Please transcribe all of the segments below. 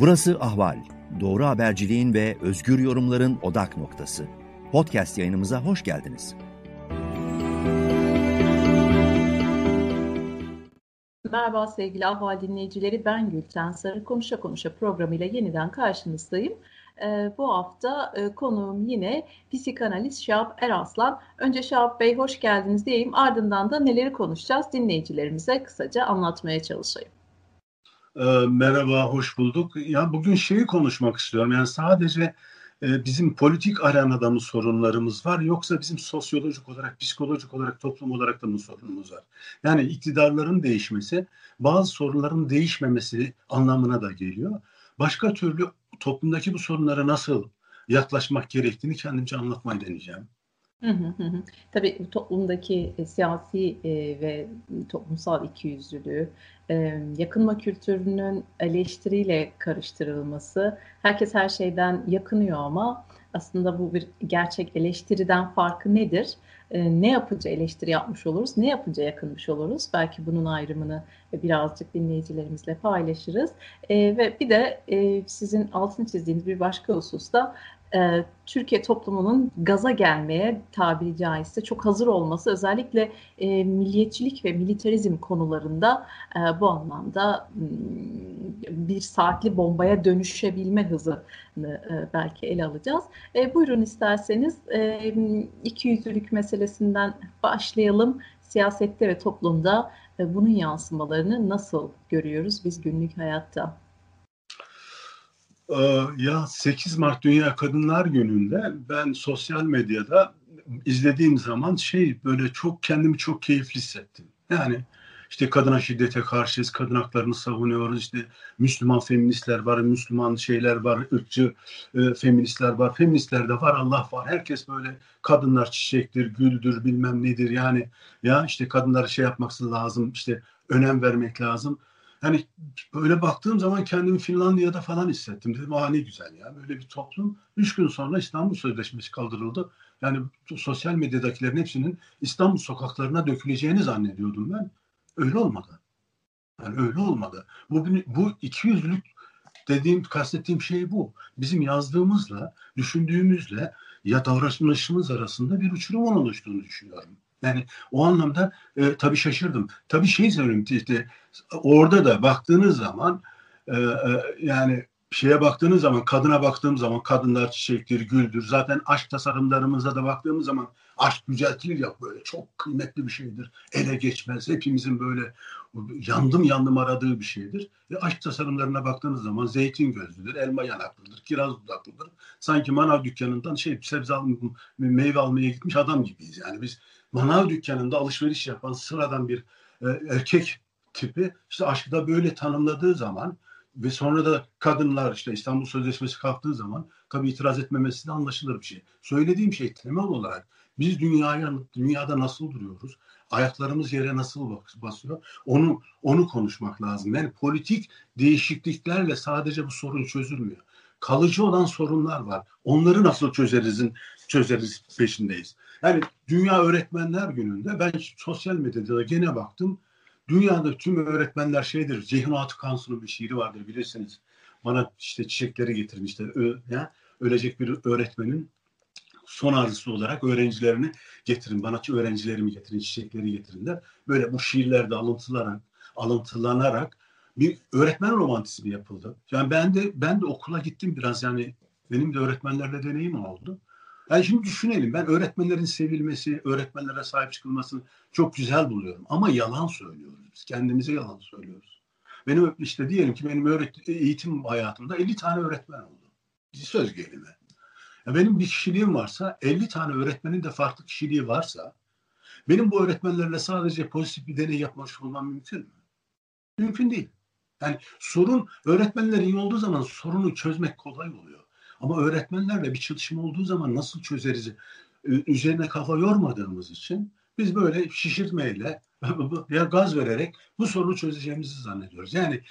Burası Ahval. Doğru haberciliğin ve özgür yorumların odak noktası. Podcast yayınımıza hoş geldiniz. Merhaba sevgili Ahval dinleyicileri, ben Gülten Sarı. Konuşa Konuşa programıyla yeniden karşınızdayım. Bu hafta konuğum yine psikanalist Şahap Eraslan. Önce Şahap Bey hoş geldiniz diyeyim, ardından da neleri konuşacağız dinleyicilerimize kısaca anlatmaya çalışayım. Merhaba, hoş bulduk. Ya bugün şeyi konuşmak istiyorum. Yani sadece bizim politik arenada mı sorunlarımız var, yoksa bizim sosyolojik olarak, psikolojik olarak, toplum olarak da mı sorunumuz var? Yani iktidarların değişmesi, bazı sorunların değişmemesi anlamına da geliyor. Başka türlü toplumdaki bu sorunlara nasıl yaklaşmak gerektiğini kendimce anlatmayı deneyeceğim. Tabii toplumdaki siyasi ve toplumsal ikiyüzlülüğü, yakınma kültürünün eleştiriyle karıştırılması, herkes her şeyden yakınıyor ama aslında bu bir gerçek eleştiriden farkı nedir? Ne yapınca eleştiri yapmış oluruz, ne yapınca yakınmış oluruz? Belki bunun ayrımını birazcık dinleyicilerimizle paylaşırız. Ve bir de sizin altını çizdiğiniz bir başka hususta Türkiye toplumunun gaza gelmeye, tabiri caizse çok hazır olması, özellikle milliyetçilik ve militarizm konularında bu anlamda bir saatli bombaya dönüşebilme hızını belki ele alacağız. Buyurun isterseniz ikiyüzlülük meselesinden başlayalım. Siyasette ve toplumda bunun yansımalarını nasıl görüyoruz biz günlük hayatta? Ya 8 Mart Dünya Kadınlar Günü'nde ben sosyal medyada izlediğim zaman böyle kendimi çok keyifli hissettim. Yani işte kadına şiddete karşıyız, kadın haklarını savunuyoruz, işte Müslüman feministler var, Müslüman şeyler var, ırkçı feministler var, feministler de var, Allah var. Herkes böyle kadınlar çiçektir, güldür, bilmem nedir yani, ya işte kadınlara yapmak lazım, işte önem vermek lazım. Hani böyle baktığım zaman kendimi Finlandiya'da falan hissettim. Dedim ne güzel ya, böyle bir toplum. 3 gün sonra İstanbul Sözleşmesi kaldırıldı. Yani sosyal medyadakilerin hepsinin İstanbul sokaklarına döküleceğini zannediyordum ben. Öyle olmadı. Yani öyle olmadı. Bu ikiyüzlülük kastettiğim şey bu. Bizim yazdığımızla, düşündüğümüzle ya davranışımız arasında bir uçurumun oluştuğunu düşünüyorum. Yani o anlamda tabii şaşırdım. Tabii söyleyeyim, işte orada da baktığınız zaman yani baktığınız zaman, kadına baktığım zaman kadınlar çiçektir, güldür. Zaten aşk tasarımlarımıza da baktığımız zaman aşk yüceltilir ya, böyle çok kıymetli bir şeydir. Ele geçmez. Hepimizin böyle yandım aradığı bir şeydir. Ve aşk tasarımlarına baktığınız zaman zeytin gözlüdür, elma yanaklıdır, kiraz dudaklıdır. Sanki manav dükkanından sebze meyve almaya gitmiş adam gibiyiz. Yani biz manav dükkanında alışveriş yapan sıradan bir erkek tipi işte aşkı da böyle tanımladığı zaman ve sonra da kadınlar işte İstanbul Sözleşmesi kalktığı zaman tabii itiraz etmemesi de anlaşılır bir şey. Söylediğim şey temel olarak biz dünyada nasıl duruyoruz? Ayaklarımız yere nasıl basıyor? Onu konuşmak lazım. Yani politik değişikliklerle sadece bu sorun çözülmüyor. Kalıcı olan sorunlar var. Onları nasıl çözeriz peşindeyiz. Yani Dünya Öğretmenler Günü'nde ben sosyal medyada gene baktım. Dünyada tüm öğretmenler Ceyhun Atıkansu'nun bir şiiri vardır, bilirsiniz. Bana işte çiçekleri getirmişler. Ölecek bir öğretmenin son arzusu olarak öğrencilerini getirin, bana öğrencilerimi getirin, çiçekleri getirin der. Böyle bu şiirlerde alıntılanarak bir öğretmen romantizmi yapıldı. Yani ben de okula gittim biraz, yani benim de öğretmenlerle deneyim oldu. Yani şimdi düşünelim, ben öğretmenlerin sevilmesi, öğretmenlere sahip çıkılmasını çok güzel buluyorum. Ama yalan söylüyoruz biz. Kendimize yalan söylüyoruz. Benim işte diyelim ki benim eğitim hayatımda 50 tane öğretmen oldu. Söz gelimi. Ya benim bir kişiliğim varsa, 50 tane öğretmenin de farklı kişiliği varsa, benim bu öğretmenlerle sadece pozitif bir deney yapmış olmam mümkün mü? Mümkün değil. Yani öğretmenler iyi olduğu zaman sorunu çözmek kolay oluyor. Ama öğretmenlerle bir çatışma olduğu zaman nasıl çözeriz? Üzerine kafa yormadığımız için biz böyle şişirtmeyle ya gaz vererek bu sorunu çözeceğimizi zannediyoruz. Yani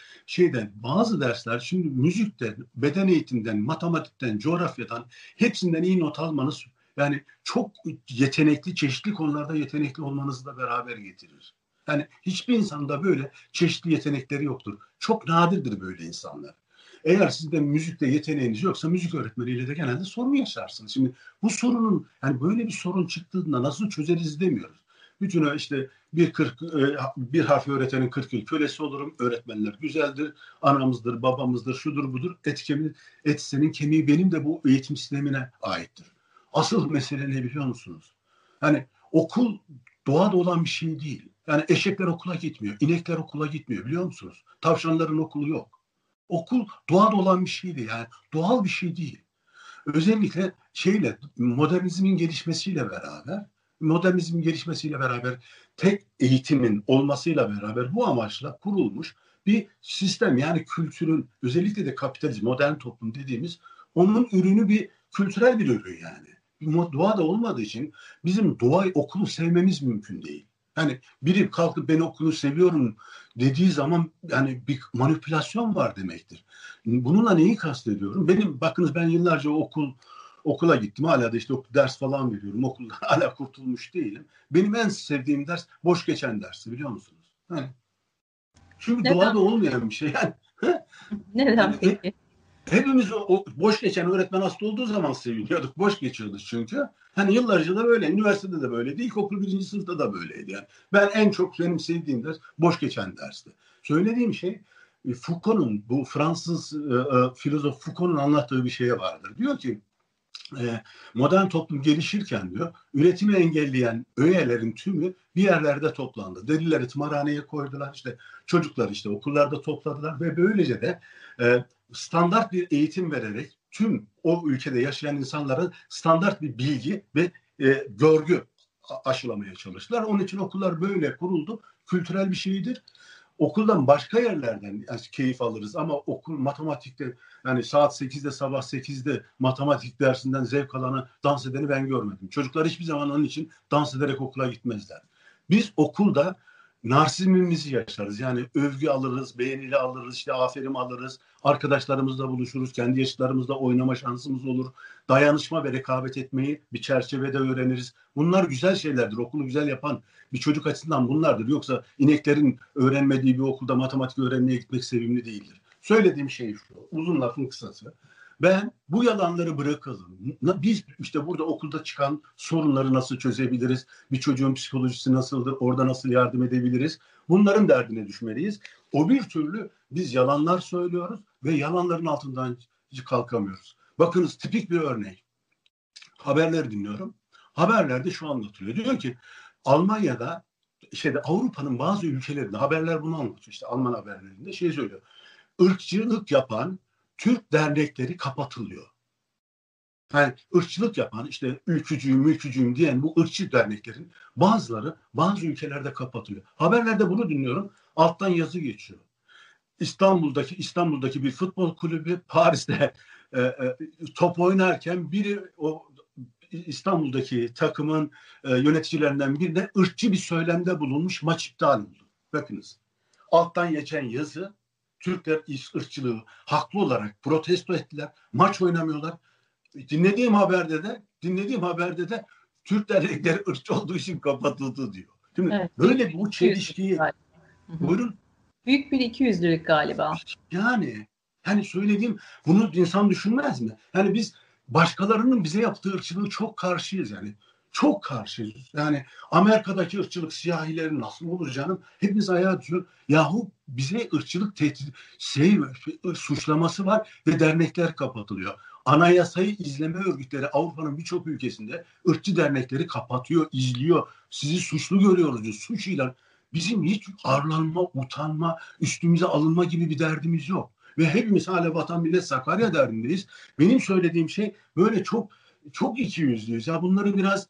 bazı dersler, şimdi müzikten, beden eğitimden, matematikten, coğrafyadan hepsinden iyi not almanız, yani çok yetenekli, çeşitli konularda yetenekli olmanızı da beraber getirir. Yani hiçbir insanda böyle çeşitli yetenekleri yoktur. Çok nadirdir böyle insanlar. Eğer sizde müzikte yeteneğiniz yoksa müzik öğretmeniyle de genelde sorun yaşarsınız. Şimdi bu sorunun, yani böyle bir sorun çıktığında nasıl çözeriz demiyoruz. Bütün işte bir harf öğretenin 40 yıl kölesi olurum. Öğretmenler güzeldir, anamızdır, babamızdır, şudur budur. Et senin kemiği benim de bu eğitim sistemine aittir. Asıl mesele ne biliyor musunuz? Yani okul doğada olan bir şey değil. Yani eşekler okula gitmiyor, inekler okula gitmiyor biliyor musunuz? Tavşanların okulu yok. Okul doğada olan bir şeydi, yani doğal bir şey değil. Özellikle modernizmin gelişmesiyle beraber tek eğitimin olmasıyla beraber bu amaçla kurulmuş bir sistem, yani kültürün, özellikle de kapitalizm, modern toplum dediğimiz, onun ürünü, bir kültürel bir ürün yani. Doğada olmadığı için bizim okulu sevmemiz mümkün değil. Yani biri kalkıp ben okulu seviyorum dediği zaman yani bir manipülasyon var demektir. Bununla neyi kastediyorum? Bakınız ben yıllarca okula gittim. Hala da işte ders falan veriyorum. Okuldan hala kurtulmuş değilim. Benim en sevdiğim ders boş geçen dersi, biliyor musunuz? Yani, çünkü Neden? doğada olmayan bir şey. Yani, Neden yani peki? hepimiz o boş geçen öğretmen hasta olduğu zaman seviniyorduk. Boş geçiyordu çünkü. Hani yıllarca da böyle. Üniversitede de böyleydi. İlkokul 1. sınıfta da böyleydi. Yani benim sevdiğim ders boş geçen dersti. Söylediğim şey, Foucault'un, bu Fransız filozof Foucault'un anlattığı bir şeye vardır. Diyor ki modern toplum gelişirken diyor, üretimi engelleyen öğelerin tümü bir yerlerde toplandı. Delileri tımarhaneye koydular, işte çocuklar işte okullarda topladılar ve böylece de standart bir eğitim vererek tüm o ülkede yaşayan insanlara standart bir bilgi ve görgü aşılamaya çalıştılar. Onun için okullar böyle kuruldu. Kültürel bir şeydir. Okuldan başka yerlerden keyif alırız ama okul, matematikte, yani saat 8'de, sabah 8'de matematik dersinden zevk alanı, dans edeni ben görmedim. Çocuklar hiçbir zaman onun için dans ederek okula gitmezler. Biz okulda narsizmimizi yaşarız. Yani övgü alırız, beğenili alırız, işte aferin alırız, arkadaşlarımızla buluşuruz, kendi yaşıtlarımızla oynama şansımız olur. Dayanışma ve rekabet etmeyi bir çerçevede öğreniriz. Bunlar güzel şeylerdir. Okulu güzel yapan bir çocuk açısından bunlardır. Yoksa ineklerin öğrenmediği bir okulda matematik öğrenmeye gitmek sevimli değildir. Söylediğim şey şu, uzun lafın kısası. Ben bu yalanları bırakalım. Biz işte burada okulda çıkan sorunları nasıl çözebiliriz? Bir çocuğun psikolojisi nasıldır? Orada nasıl yardım edebiliriz? Bunların derdine düşmeliyiz. O bir türlü biz yalanlar söylüyoruz ve yalanların altından hiç kalkamıyoruz. Bakınız, tipik bir örnek. Haberleri dinliyorum. Haberlerde şu anlatılıyor. Diyor ki Almanya'da, Avrupa'nın bazı ülkelerinde haberler bunu anlatıyor. İşte Alman haberlerinde söylüyor. Irkçılık yapan Türk dernekleri kapatılıyor. Yani ırkçılık yapan, işte ülkücüyüm diyen bu ırkçı derneklerin bazıları bazı ülkelerde kapatılıyor. Haberlerde bunu dinliyorum. Alttan yazı geçiyor. İstanbul'daki bir futbol kulübü Paris'te top oynarken biri o İstanbul'daki takımın yöneticilerinden birine ırkçı bir söylemde bulunmuş, maç iptal oldu. Bakınız, alttan geçen yazı, Türkler ırkçılığı haklı olarak protesto ettiler. Maç oynamıyorlar. Dinlediğim haberde de Türk dernekleri ırkçı olduğu için kapatıldı diyor. Şimdi Evet, böyle bu çelişkiyi, buyurun. Büyük bir ikiyüzlülük galiba. Yani söylediğim, bunu insan düşünmez mi? Yani biz başkalarının bize yaptığı ırkçılığı çok karşıyız yani. Çok karşıyız. Yani Amerika'daki ırkçılık, siyahilerin nasıl olur canım? Hepimiz ayağa düşüyor. Yahu bize ırkçılık suçlaması var ve dernekler kapatılıyor. Anayasayı izleme örgütleri Avrupa'nın birçok ülkesinde ırkçı dernekleri kapatıyor, izliyor. Sizi suçlu görüyoruz diyor. Suç ilan. Bizim hiç arlanma, utanma, üstümüze alınma gibi bir derdimiz yok. Ve hepimiz hala vatan millet Sakarya derdindeyiz. Benim söylediğim şey böyle çok çok ikiyüzlüyüz. Ya bunları biraz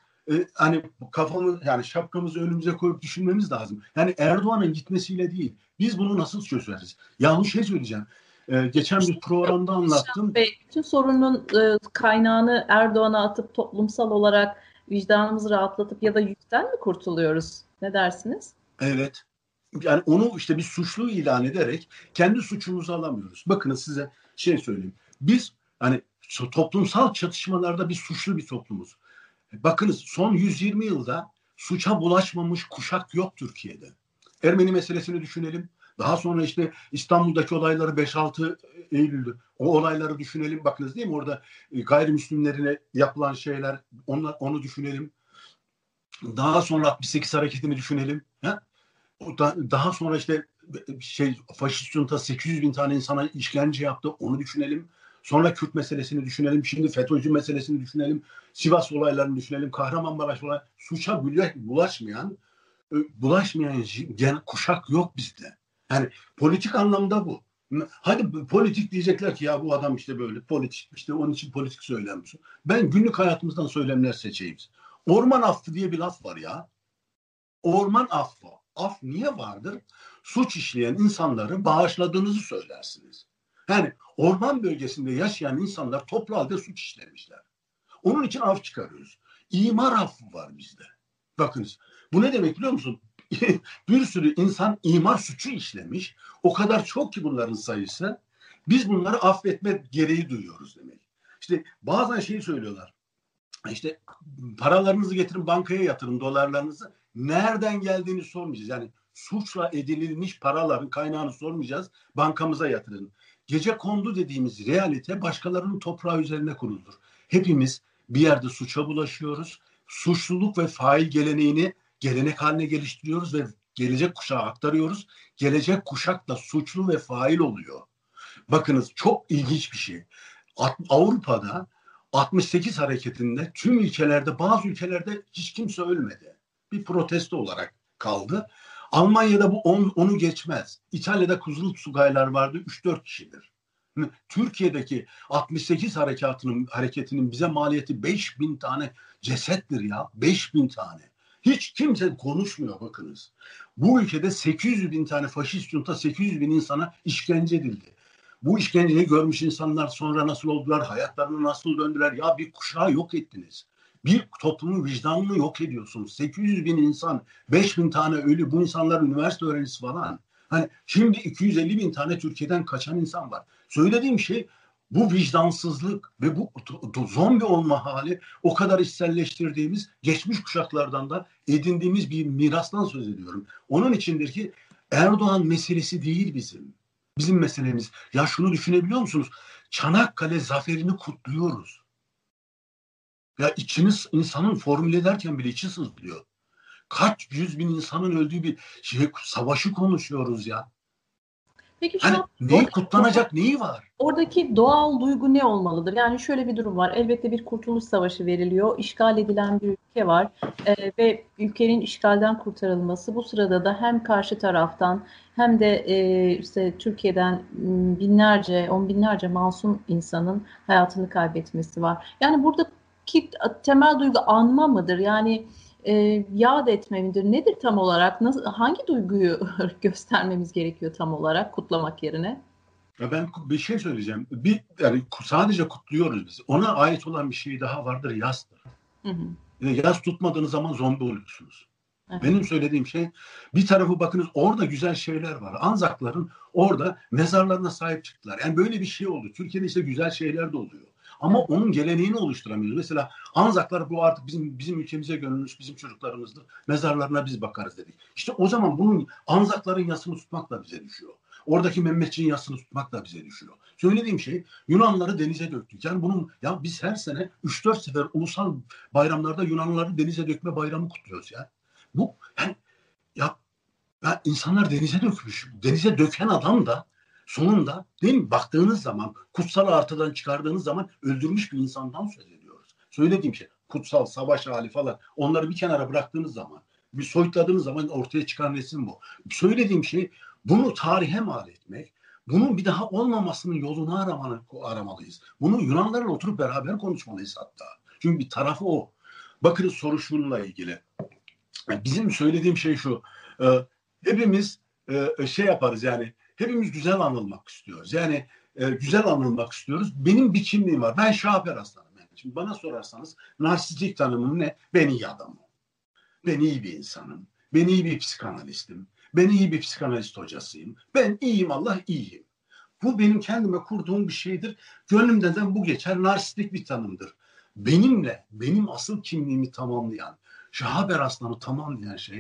şapkamızı önümüze koyup düşünmemiz lazım. Yani Erdoğan'ın gitmesiyle değil. Biz bunu nasıl çözeriz? Yalnız söyleyeceğim. Geçen bir programda anlattım. Bütün sorunun kaynağını Erdoğan'a atıp toplumsal olarak vicdanımızı rahatlatıp ya da yükten mi kurtuluyoruz? Ne dersiniz? Evet. Yani onu işte bir suçlu ilan ederek kendi suçumuzu alamıyoruz. Bakın size söyleyeyim. Biz toplumsal çatışmalarda bir suçlu bir toplumuz. Bakınız, son 120 yılda suça bulaşmamış kuşak yok Türkiye'de. Ermeni meselesini düşünelim. Daha sonra işte İstanbul'daki olayları 5-6 Eylül'dü. O olayları düşünelim. Bakınız değil mi? Orada gayrimüslimlerine yapılan şeyler, onu düşünelim. Daha sonra 68 hareketini düşünelim. Ha? Daha sonra işte faşist junta 800 bin tane insana işkence yaptı. Onu düşünelim. Sonra Kürt meselesini düşünelim. Şimdi FETÖ'cü meselesini düşünelim. Sivas olaylarını düşünelim. Kahramanmaraş olayları. Suça bulaşmayan kuşak yok bizde. Yani politik anlamda bu. Hadi politik diyecekler ki ya bu adam işte böyle politik, işte onun için politik söylenmiş. Ben günlük hayatımızdan söylemler seçeyim. Orman affı diye bir laf var ya. Orman affı. Af niye vardır? Suç işleyen insanları bağışladığınızı söylersiniz. Yani orman bölgesinde yaşayan insanlar toplu halde suç işlemişler. Onun için af çıkarıyoruz. İmar affı var bizde. Bakınız. Bu ne demek biliyor musun? Bir sürü insan imar suçu işlemiş. O kadar çok ki bunların sayısı. Biz bunları affetme gereği duyuyoruz demek. İşte bazen şeyi söylüyorlar. İşte paralarınızı getirin bankaya yatırın, dolarlarınızı. Nereden geldiğini sormayacağız. Yani suçla edinilmiş paraların kaynağını sormayacağız. Bankamıza yatırın. Gecekondu dediğimiz realite başkalarının toprağı üzerine kuruludur. Hepimiz bir yerde suça bulaşıyoruz. Suçluluk ve fail geleneğini gelenek haline geliştiriyoruz ve gelecek kuşağa aktarıyoruz. Gelecek kuşak da suçlu ve fail oluyor. Bakınız çok ilginç bir şey. Avrupa'da 68 hareketinde tüm ülkelerde, bazı ülkelerde hiç kimse ölmedi. Bir protesto olarak kaldı. Almanya'da bu onu geçmez. İtalya'da Kuzul vardı, 3-4 kişidir. Türkiye'deki 68 hareketinin bize maliyeti 5.000 tane cesettir ya. 5.000 tane. Hiç kimse konuşmuyor bakınız. Bu ülkede 800 bin tane faşist junta 800 bin insana işkence edildi. Bu işkenceyi görmüş insanlar sonra nasıl oldular, hayatlarını nasıl döndüler? Ya bir kuşağı yok ettiniz. Bir toplumun vicdanını yok ediyorsunuz. 800 bin insan, 5.000 tane ölü, bu insanlar üniversite öğrencisi falan. Hani şimdi 250 bin tane Türkiye'den kaçan insan var. Söylediğim şey bu vicdansızlık ve bu zombi olma hali o kadar içselleştirdiğimiz geçmiş kuşaklardan da edindiğimiz bir mirastan söz ediyorum. Onun içindir ki Erdoğan meselesi değil bizim. Bizim meselemiz. Ya şunu düşünebiliyor musunuz? Çanakkale zaferini kutluyoruz. Ya insanın formüle ederken bile içi sızlıyor. Kaç yüz bin insanın öldüğü bir savaşı konuşuyoruz ya. Peki şu Hani an neyi kutlanacak neyi var? oradaki doğal duygu ne olmalıdır? Yani şöyle bir durum var. Elbette bir kurtuluş savaşı veriliyor. İşgal edilen bir ülke var. Ve ülkenin işgalden kurtarılması bu sırada da hem karşı taraftan hem de işte Türkiye'den binlerce, on binlerce masum insanın hayatını kaybetmesi var. Yani buradaki temel duygu anma mıdır? Yani yad etme midir? Nedir tam olarak? Hangi duyguyu göstermemiz gerekiyor tam olarak kutlamak yerine? Ya ben bir şey söyleyeceğim. Yani sadece kutluyoruz biz. Ona ait olan bir şey daha vardır, yazdır. Hı hı. Yaz tutmadığınız zaman zombi oluyorsunuz. Evet. Benim söylediğim şey, bir tarafı bakınız orada güzel şeyler var. Anzakların orada mezarlarına sahip çıktılar. Yani böyle bir şey oldu. Türkiye'de işte güzel şeyler de oluyor. Ama Evet. onun geleneğini oluşturamıyoruz. Mesela Anzaklar bu artık bizim ülkemize gönülmüş, bizim çocuklarımızdır. Mezarlarına biz bakarız dedik. İşte o zaman bunun Anzakların yasını tutmak da bize düşüyor. Oradaki Mehmetçiğin yasını tutmak da bize düşüyor. Söylediğim şey, Yunanları denize döktük. Yani ya biz her sene 3-4 sefer ulusal bayramlarda Yunanlıları denize dökme bayramı kutluyoruz ya. Bu yani ya insanlar denize dökmüş. Denize döken adam da sonunda değil mi? Baktığınız zaman kutsal artıdan çıkardığınız zaman öldürmüş bir insandan söz ediyoruz. Söylediğim şey kutsal savaş hali falan onları bir kenara bıraktığınız zaman bir soyutladığınız zaman ortaya çıkan resim bu. Söylediğim şey bunu tarihe mal etmek, bunun bir daha olmamasının yolunu aramalıyız. Bunu Yunanlarla oturup beraber konuşmalıyız hatta. Çünkü bir tarafı o. Bakınız soruşturmayla ilgili. Bizim söylediğim şey şu. Hepimiz şey yaparız yani. Hepimiz güzel anılmak istiyoruz. Yani güzel anılmak istiyoruz. Benim bir kimliğim var. Ben Şaper Aslanım. Yani. Şimdi bana sorarsanız narsistik tanımım ne? Ben iyi adamım. Ben iyi bir insanım. Ben iyi bir psikanalistim. Ben iyi bir psikanalist hocasıyım. Ben iyiyim, Allah iyiyim. Bu benim kendime kurduğum bir şeydir. Gönlümden de bu geçer. Narsistik bir tanımdır. Benim asıl kimliğimi tamamlayan, Şahaber Aslan'ı tamamlayan şey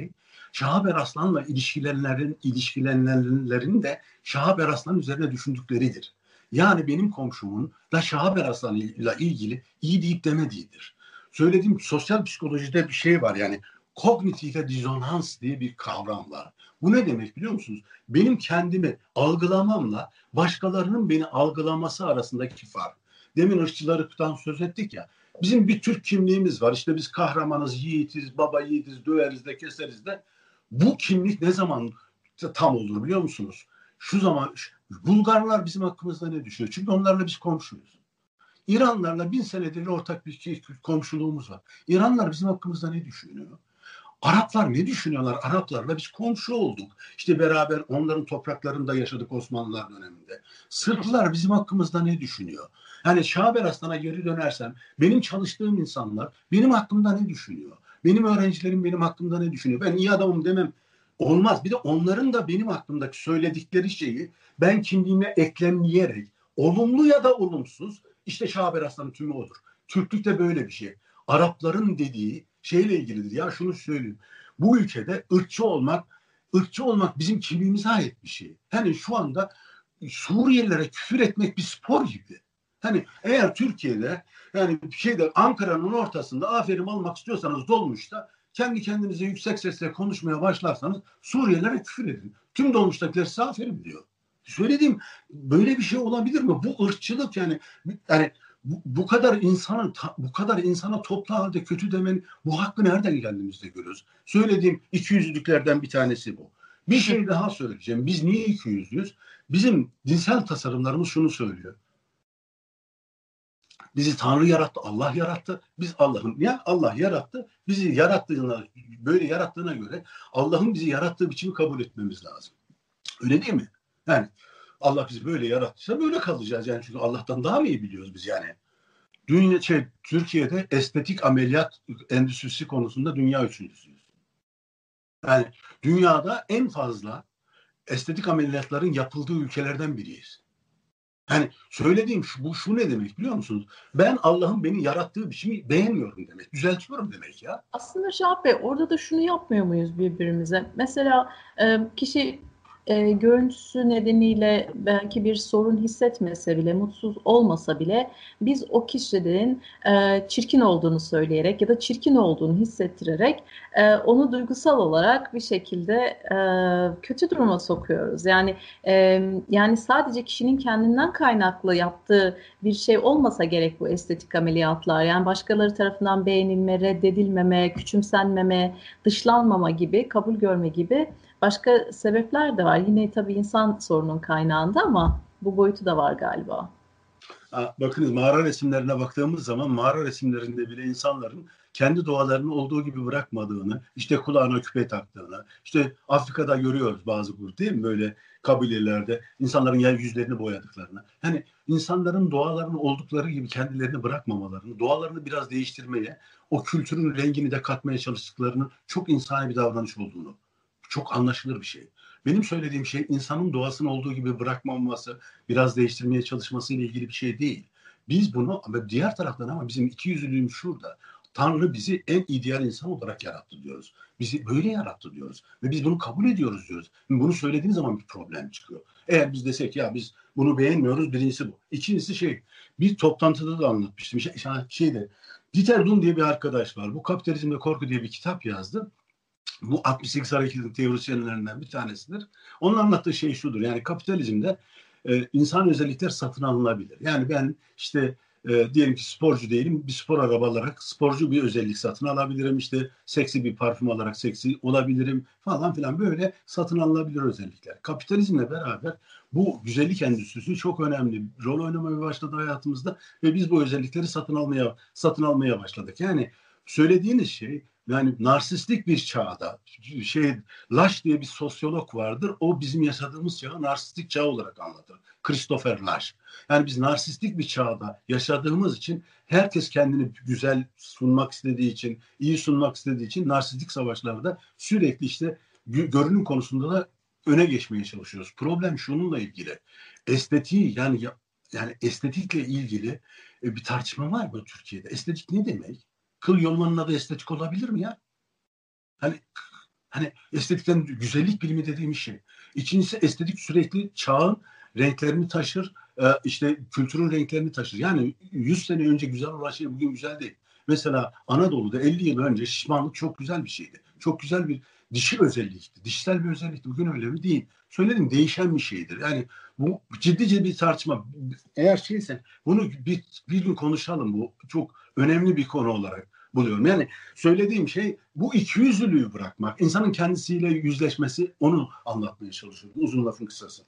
Şahaber Aslan'la ilişkilenenlerin de Şahaber Aslan üzerine düşündükleridir. Yani benim komşumun da Şahaber Aslan'la ilgili iyi deyip demediğidir. Söylediğim sosyal psikolojide bir şey var, yani kognitif dizonans diye bir kavram var. Bu ne demek biliyor musunuz? Benim kendimi algılamamla başkalarının beni algılaması arasındaki fark. Demin ırkçılardan söz ettik ya. Bizim bir Türk kimliğimiz var. İşte biz kahramanız, yiğitiz, baba yiğitiz, döveriz de keseriz de. Bu kimlik ne zaman tam olur biliyor musunuz? Şu zaman Bulgarlar bizim hakkımızda ne düşünüyor? Çünkü onlarla biz komşuyuz. İranlarla 1000 senedir ortak bir komşuluğumuz var. İranlar bizim hakkımızda ne düşünüyor? Araplar ne düşünüyorlar? Araplarla biz komşu olduk. İşte beraber onların topraklarında yaşadık Osmanlılar döneminde. Sırplar bizim hakkımızda ne düşünüyor? Yani Şahaber Aslan'a geri dönersem benim çalıştığım insanlar benim hakkımda ne düşünüyor? Benim öğrencilerim benim hakkımda ne düşünüyor? Ben iyi adamım demem olmaz. Bir de onların da benim hakkımdaki söyledikleri şeyi ben kimliğime eklemleyerek olumlu ya da olumsuz, işte Şahaber Aslan'ın tümü odur. Türklük de böyle bir şey. Arapların dediği şeyle ilgilidir. Ya şunu söyleyeyim. Bu ülkede ırkçı olmak bizim kimliğimize ait bir şey. Hani şu anda Suriyelilere küfür etmek bir spor gibi. Hani eğer Türkiye'de, yani Ankara'nın ortasında aferin almak istiyorsanız dolmuşta kendi kendinize yüksek sesle konuşmaya başlarsanız Suriyelilere küfür edin. Tüm dolmuştakiler size aferin diyor. Söylediğim böyle bir şey olabilir mi? Bu ırkçılık yani bu kadar insana toplu halde kötü demenin bu hakkı nereden geldiğimizde görüyoruz. Söylediğim ikiyüzlülüklerden bir tanesi bu. Bir şey daha söyleyeceğim. Biz niye ikiyüzlüyüz? Bizim dinsel tasarımlarımız şunu söylüyor. Bizi Tanrı yarattı, Allah yarattı. Biz Allah yarattı. Bizi böyle yarattığına göre Allah'ın bizi yarattığı biçimi kabul etmemiz lazım. Öyle değil mi? Yani Allah bizi böyle yarattıysa böyle kalacağız yani, çünkü Allah'tan daha mı iyi biliyoruz biz yani? Türkiye'de estetik ameliyat endüstrisi konusunda dünya üçüncüsüyüz. Yani dünyada en fazla estetik ameliyatların yapıldığı ülkelerden biriyiz. Yani söylediğim şu ne demek biliyor musunuz? Ben Allah'ın beni yarattığı biçimi beğenmiyorum demek, düzeltiyorum demek ya. Aslında Şahap Bey, orada da şunu yapmıyor muyuz birbirimize? Mesela kişi görüntüsü nedeniyle belki bir sorun hissetmese bile, mutsuz olmasa bile biz o kişinin çirkin olduğunu söyleyerek ya da çirkin olduğunu hissettirerek onu duygusal olarak bir şekilde kötü duruma sokuyoruz. Yani sadece kişinin kendinden kaynaklı yaptığı bir şey olmasa gerek bu estetik ameliyatlar. Yani başkaları tarafından beğenilme, reddedilmeme, küçümsenmeme, dışlanmama gibi, kabul görme gibi başka sebepler de var. Yine tabii insan sorunun kaynağında ama bu boyutu da var galiba. Bakınız, mağara resimlerine baktığımız zaman mağara resimlerinde bile insanların kendi doğalarını olduğu gibi bırakmadığını, işte kulağına küpe taktığını, işte Afrika'da görüyoruz bazı grup değil mi, böyle kabilelerde insanların yüzlerini boyadıklarını. Hani insanların doğalarını oldukları gibi kendilerini bırakmamalarını, doğalarını biraz değiştirmeye, o kültürün rengini de katmaya çalıştıklarını, çok insani bir davranış olduğunu, çok anlaşılır bir şey. Benim söylediğim şey insanın doğasını olduğu gibi bırakmaması, biraz değiştirmeye çalışması ile ilgili bir şey değil. Biz bunu diğer taraftan, ama bizim ikiyüzlülüğümüz şurada. Tanrı bizi en ideal insan olarak yarattı diyoruz. Bizi böyle yarattı diyoruz. Ve biz bunu kabul ediyoruz diyoruz. Bunu söylediğiniz zaman bir problem çıkıyor. Eğer biz desek ya biz bunu beğenmiyoruz, birincisi bu. İkincisi bir toplantıda da anlatmıştım. Dieter Dunn diye bir arkadaş var. Bu Kapitalizm ve Korku diye bir kitap yazdı. Bu 68 hareketinin teorisyenlerinden bir tanesidir. Onun anlattığı şey şudur. Yani kapitalizmde insan özellikler satın alınabilir. Yani ben diyelim ki sporcu değilim. Bir spor araba alarak sporcu bir özellik satın alabilirim. İşte seksi bir parfüm alarak seksi olabilirim falan filan, böyle satın alınabilir özellikler. Kapitalizmle beraber bu güzellik endüstrisi çok önemli rol oynamaya başladı hayatımızda ve biz bu özellikleri satın almaya başladık. Yani söylediğiniz şey, yani narsistik bir çağda, Lasch diye bir sosyolog vardır. O bizim yaşadığımız çağı narsistik çağ olarak anlatır. Christopher Lasch. Yani biz narsistik bir çağda yaşadığımız için, herkes kendini güzel sunmak istediği için, iyi sunmak istediği için narsistik savaşlarda sürekli görünüm konusunda da öne geçmeye çalışıyoruz. Problem şununla ilgili. Estetiği yani estetikle ilgili bir tartışma var mı Türkiye'de? Estetik ne demek? Kıl yolmanın adı estetik olabilir mi ya? Hani Hani estetikten güzellik bilimi dediğimiz şey. İkincisi estetik sürekli çağın renklerini taşır. İşte kültürün renklerini taşır. Yani 100 sene önce güzel olan şey bugün güzel değil. Mesela Anadolu'da 50 yıl önce şişmanlık çok güzel bir şeydi. Çok güzel bir dişi özellikti. Dişsel bir özellikti. Bugün öyle mi değil. Söyledim, değişen bir şeydir. Yani bu ciddice bir tartışma. Eğer şeyse bunu bir gün konuşalım. Bu çok önemli bir konu olarak buluyorum. Yani söylediğim şey bu ikiyüzlülüğü bırakmak. İnsanın kendisiyle yüzleşmesi, onu anlatmaya çalışıyorum. Uzun lafın kısası.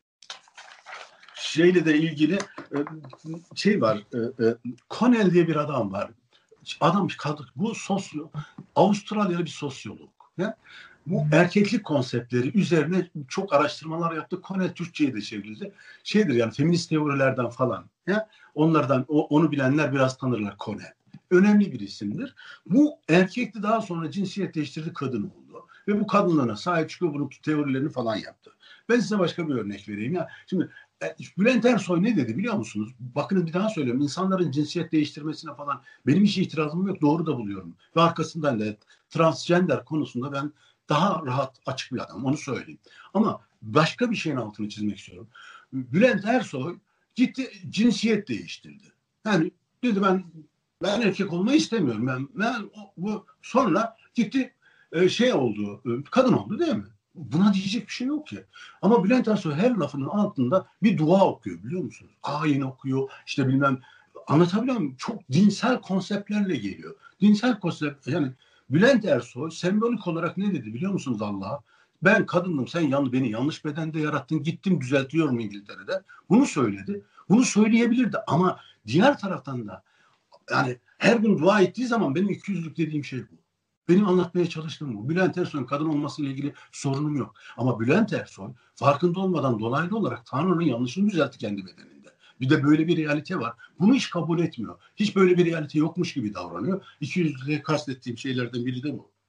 Şeyle de ilgili şey var. Connell diye bir adam var. Adam bu Avustralyalı bir sosyolog. Ya? Bu erkeklik konseptleri üzerine çok araştırmalar yaptı. Connell Türkçe'ye de çevrildi. Şeydir yani, feminist teorilerden falan. Ya? Onlardan onu bilenler biraz tanırlar Connell. Önemli bir isimdir. Bu erkekti, daha sonra cinsiyet değiştirdi, kadın oldu. Ve bu kadınlarına sahip çıkıyor, bunun teorilerini falan yaptı. Ben size başka bir örnek vereyim ya. Şimdi Bülent Ersoy ne dedi biliyor musunuz? Bakın bir daha söylüyorum. İnsanların cinsiyet değiştirmesine falan benim hiç itirazım yok. Doğru da buluyorum. Ve arkasından da transgender konusunda ben daha rahat, açık bir adam. Onu söyleyeyim. Ama başka bir şeyin altını çizmek istiyorum. Bülent Ersoy gitti cinsiyet değiştirdi. Yani dedi ben erkek olmayı istemiyorum. Bu sonra gitti şey oldu, kadın oldu değil mi? Buna diyecek bir şey yok ki. Ama Bülent Ersoy her lafının altında bir dua okuyor, biliyor musunuz? Ayin okuyor, işte bilmem, anlatabiliyor muyum? Çok dinsel konseptlerle geliyor. Dinsel konsept, yani Bülent Ersoy sembolik olarak ne dedi biliyor musunuz Allah'a? Ben kadındım, sen beni yanlış bedende yarattın, gittim düzeltiyorum İngiltere'de. Bunu söyledi. Bunu söyleyebilirdi ama diğer taraftan da yani her gün dua ettiği zaman benim ikiyüzlülük dediğim şey bu. Benim anlatmaya çalıştığım bu. Bülent Ersoy'un kadın olmasıyla ilgili sorunum yok. Ama Bülent Ersoy farkında olmadan dolaylı olarak Tanrı'nın yanlışını düzeltti kendi bedeninde. Bir de böyle bir realite var. Bunu hiç kabul etmiyor. Hiç böyle bir realite yokmuş gibi davranıyor. İkiyüzlülüğe kastettiğim şeylerden biri de bu.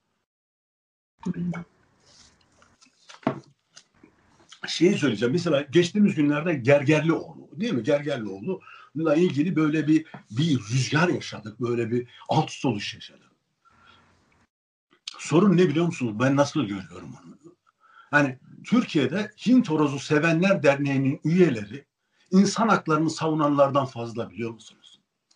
Şeyi söyleyeceğim. Mesela geçtiğimiz günlerde Gergerlioğlu, değil mi? Gergerlioğlu'yla ilgili böyle bir rüzgar yaşadık. Böyle bir alt üst oluş yaşadık. Sorun ne biliyor musunuz? Ben nasıl görüyorum onu? Yani Türkiye'de Hint Horozu Sevenler Derneği'nin üyeleri insan haklarını savunanlardan fazla, biliyor musunuz?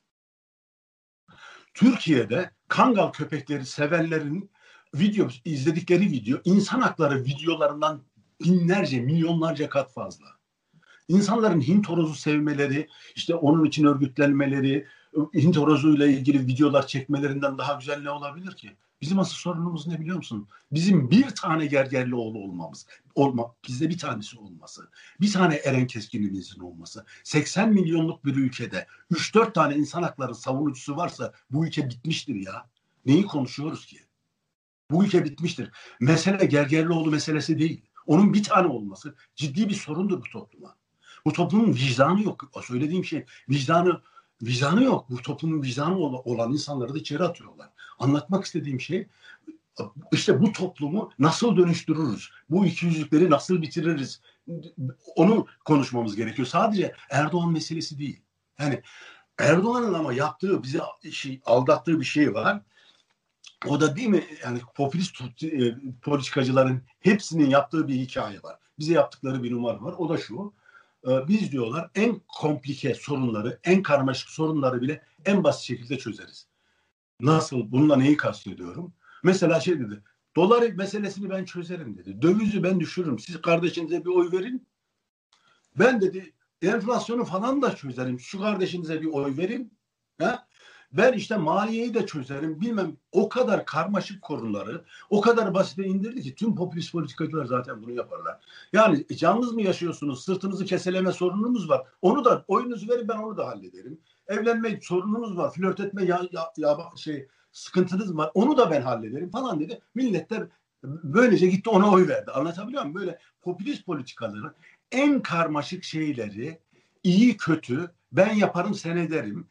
Türkiye'de Kangal köpekleri sevenlerin izledikleri video insan hakları videolarından binlerce, milyonlarca kat fazla. İnsanların Hint horozu sevmeleri, işte onun için örgütlenmeleri, Hint horozuyla ilgili videolar çekmelerinden daha güzel ne olabilir ki? Bizim asıl sorunumuz ne biliyor musun? Bizim bir tane Gergerlioğlu olmamız. Bizde bir tanesi olması. Bir tane Eren Keskin'imizin olması. 80 milyonluk bir ülkede 3-4 tane insan hakları savunucusu varsa bu ülke bitmiştir ya. Neyi konuşuyoruz ki? Bu ülke bitmiştir. Mesele Gergerlioğlu meselesi değil. Onun bir tane olması ciddi bir sorundur bu topluma. Bu toplumun vicdanı yok. O söylediğim şey vicdanı yok. Bu toplumun vicdanı olan insanları da içeri atıyorlar. Anlatmak istediğim şey işte bu toplumu nasıl dönüştürürüz? Bu ikiyüzlülükleri nasıl bitiririz? Onu konuşmamız gerekiyor. Sadece Erdoğan meselesi değil. Yani Erdoğan'ın ama yaptığı, bizi aldattığı bir şey var. O da değil mi? Yani popülist politikacıların hepsinin yaptığı bir hikaye var. Bize yaptıkları bir numara var. O da şu. Biz diyorlar en komplike sorunları, en karmaşık sorunları bile en basit şekilde çözeriz. Nasıl? Bununla neyi kastediyorum? Mesela şey dedi. Dolar meselesini ben çözerim dedi. Dövizi ben düşürürüm. Siz kardeşinize bir oy verin. Ben dedi enflasyonu falan da çözerim. Şu kardeşinize bir oy verin. Ha? Ben işte maliyeyi de çözerim. Bilmem, o kadar karmaşık konuları o kadar basite indirdi ki tüm popülist politikacılar zaten bunu yaparlar. Yani yalnız mı yaşıyorsunuz? Sırtınızı keseleme sorunumuz var. Onu da oyunuzu verin, ben onu da hallederim. Evlenme sorunumuz var. Flört etme sıkıntınız var. Onu da ben hallederim falan dedi. Milletler böylece gitti ona oy verdi. Anlatabiliyor muyum? Böyle popülist politikaların en karmaşık şeyleri iyi kötü ben yaparım sen ederim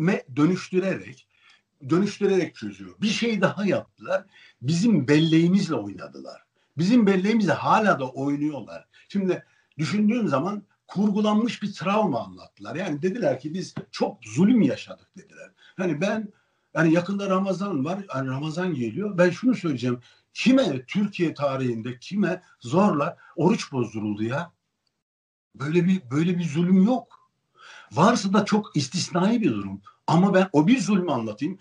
dönüştürerek çözüyor. Bir şey daha yaptılar. Bizim belleğimizle oynadılar. Bizim belleğimizle hala da oynuyorlar. Şimdi düşündüğün zaman kurgulanmış bir travma anlattılar. Yani dediler ki biz çok zulüm yaşadık dediler. Yani yakında Ramazan var. Yani Ramazan geliyor. Ben şunu söyleyeceğim. Kime Türkiye tarihinde kime zorla oruç bozduruldu ya? Böyle bir zulüm yok. Varsa da çok istisnai bir durum. Ama ben o bir zulmü anlatayım.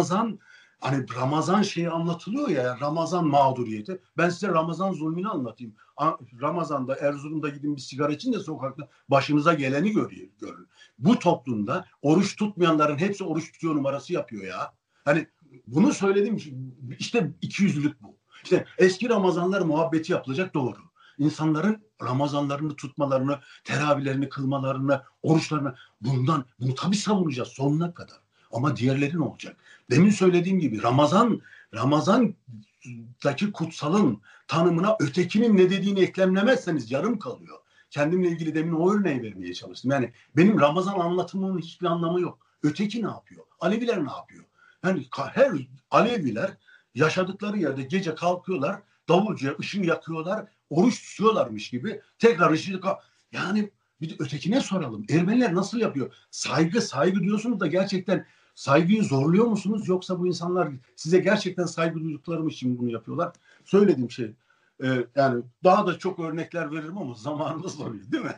Ramazan şeyi anlatılıyor ya, Ramazan mağduriyeti. Ben size Ramazan zulmünü anlatayım. Ramazan'da Erzurum'da gidin bir sigara için de sokakta başınıza geleni görün. Bu toplumda oruç tutmayanların hepsi oruç tutuyor numarası yapıyor ya. Hani bunu söyledim, işte ikiyüzlülük bu. İşte eski Ramazanlar muhabbeti yapılacak, doğru. İnsanların Ramazanlarını tutmalarını, teravihlerini kılmalarını, oruçlarını, bunu tabii savunacağız sonuna kadar. Ama diğerleri ne olacak? Demin söylediğim gibi Ramazan'daki kutsalın tanımına ötekinin ne dediğini eklemlemezseniz yarım kalıyor. Kendimle ilgili demin o örneği vermeye çalıştım. Yani benim Ramazan anlatımının hiçbir anlamı yok. Öteki ne yapıyor? Aleviler ne yapıyor? Yani her Aleviler yaşadıkları yerde gece kalkıyorlar, davulcuya ışığı yakıyorlar, oruç tutuyorlarmış gibi tekrar ışığı yani bir de ötekine soralım. Ermeniler nasıl yapıyor? Saygı diyorsunuz da gerçekten saygıyı zorluyor musunuz? Yoksa bu insanlar size gerçekten saygı duydukları için bunu yapıyorlar? Söylediğim şey. Yani daha da çok örnekler veririm ama zamanımız oluyor değil mi?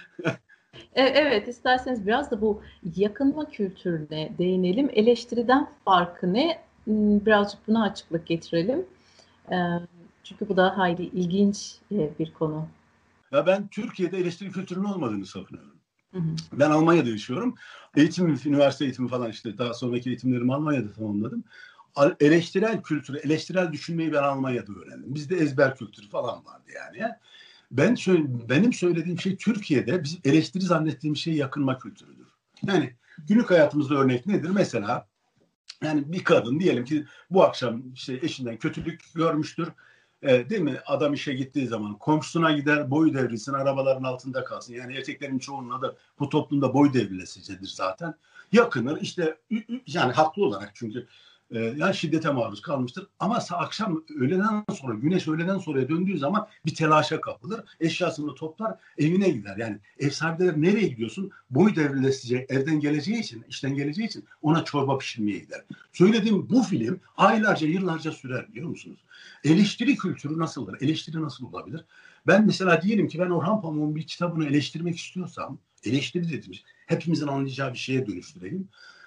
Evet, isterseniz biraz da bu yakınma kültürüne değinelim. Eleştiriden farkı ne? Birazcık buna açıklık getirelim. Çünkü bu da hayli ilginç bir konu. Ya ben Türkiye'de eleştiri kültürünün olmadığını savunuyorum. Hı hı. Ben Almanya'da yaşıyorum. Üniversite eğitimi falan işte daha sonraki eğitimlerimi Almanya'da tamamladım. Eleştirel kültürü, eleştirel düşünmeyi ben Almanya'da öğrendim. Bizde ezber kültürü falan vardı yani. Benim söylediğim şey Türkiye'de bizim eleştiri zannettiğim şey yakınma kültürüdür. Yani günlük hayatımızda örnek nedir? Mesela yani bir kadın diyelim ki bu akşam işte eşinden kötülük görmüştür. Değil mi? Adam işe gittiği zaman komşusuna gider, boyu devrilsin, arabaların altında kalsın. Yani erkeklerin çoğunun adı bu toplumda boy devrilesidir zaten. Yakınır işte, yani haklı olarak, çünkü yani şiddete maruz kalmıştır. Ama akşam öğleden sonra, güneş öğleden sonraya döndüğü zaman bir telaşa kapılır. Eşyasını toplar, evine gider. Yani ev sahipleri nereye gidiyorsun? Boy devrilesice evden geleceği için, işten geleceği için ona çorba pişirmeye gider. Söylediğim bu film aylarca, yıllarca sürer, biliyor musunuz? Eleştiri kültürü nasıldır? Eleştiri nasıl olabilir? Ben mesela diyelim ki ben Orhan Pamuk'un bir kitabını eleştirmek istiyorsam, eleştiri dediğimiz hepimizin anlayacağı bir şeye dönüştüreyim.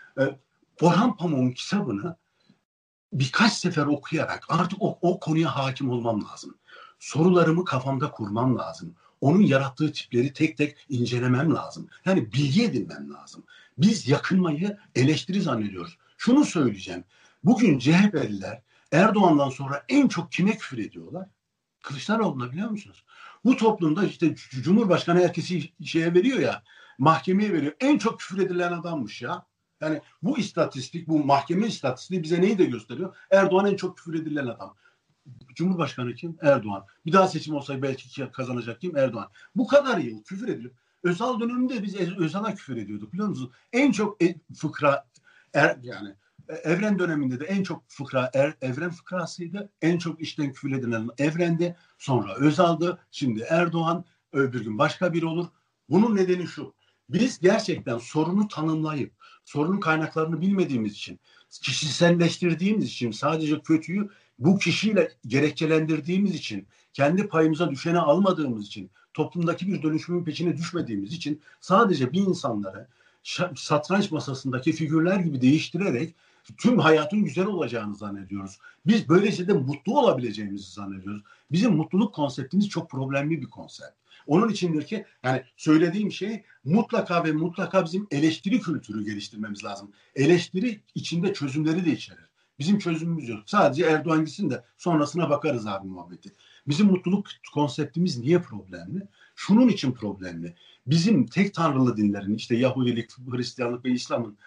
Orhan Pamuk'un kitabını birkaç sefer okuyarak artık o konuya hakim olmam lazım. Sorularımı kafamda kurmam lazım. Onun yarattığı tipleri tek tek incelemem lazım. Yani bilgi edinmem lazım. Biz yakınmayı eleştiri zannediyoruz. Şunu söyleyeceğim. Bugün CHP'liler Erdoğan'dan sonra en çok kime küfür ediyorlar? Kılıçdaroğlu'na, biliyor musunuz? Bu toplumda işte Cumhurbaşkanı herkesi şeye veriyor ya, mahkemeye veriyor. En çok küfür edilen adammış ya. Yani bu istatistik, bu mahkeme istatistiği bize neyi de gösteriyor? Erdoğan en çok küfür edilen adam. Cumhurbaşkanı kim? Erdoğan. Bir daha seçim olsaydı belki kazanacak kim? Erdoğan. Bu kadar yıl küfür ediliyor. Özal döneminde biz Özal'a küfür ediyorduk, biliyor musunuz? En çok fıkra yani Evren döneminde de en çok fıkra Evren fıkrasıydı. En çok işten küfür edilen Evren'di. Sonra Özal'dı. Şimdi Erdoğan. Öbür gün başka biri olur. Bunun nedeni şu. Biz gerçekten sorunu tanımlayıp sorunun kaynaklarını bilmediğimiz için, kişiselleştirdiğimiz için, sadece kötüyü bu kişiyle gerekçelendirdiğimiz için, kendi payımıza düşeni almadığımız için, toplumdaki bir dönüşümün peşine düşmediğimiz için sadece bir insanları satranç masasındaki figürler gibi değiştirerek tüm hayatın güzel olacağını zannediyoruz. Biz böylece de mutlu olabileceğimizi zannediyoruz. Bizim mutluluk konseptimiz çok problemli bir konsept. Onun içindir ki yani söylediğim şey mutlaka ve mutlaka bizim eleştiri kültürü geliştirmemiz lazım. Eleştiri içinde çözümleri de içerir. Bizim çözümümüz yok. Sadece Erdoğan gitsin de sonrasına bakarız abi muhabbeti. Bizim mutluluk konseptimiz niye problemli? Şunun için problemli. Bizim tek tanrılı dinlerin, işte Yahudilik, Hristiyanlık ve İslam'ın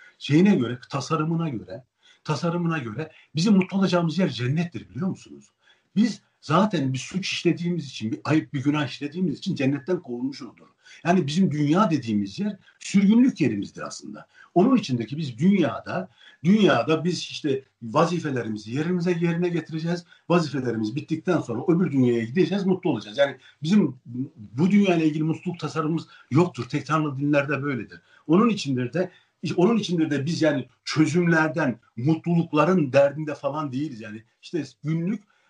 tasarımına göre bizim mutlu olacağımız yer cennettir, biliyor musunuz? Biz zaten bir suç işlediğimiz için, bir ayıp, bir günah işlediğimiz için cennetten kovulmuşuzdur. Yani bizim dünya dediğimiz yer sürgünlük yerimizdir aslında. Onun içindeki biz dünyada biz işte vazifelerimizi yerine getireceğiz. Vazifelerimiz bittikten sonra öbür dünyaya gideceğiz, mutlu olacağız. Yani bizim bu dünyayla ilgili mutluluk tasarımımız yoktur. Tek tanrılı dinlerde böyledir. Onun içindir de biz yani çözümlerden, mutlulukların derdinde falan değiliz. Yani işte günlük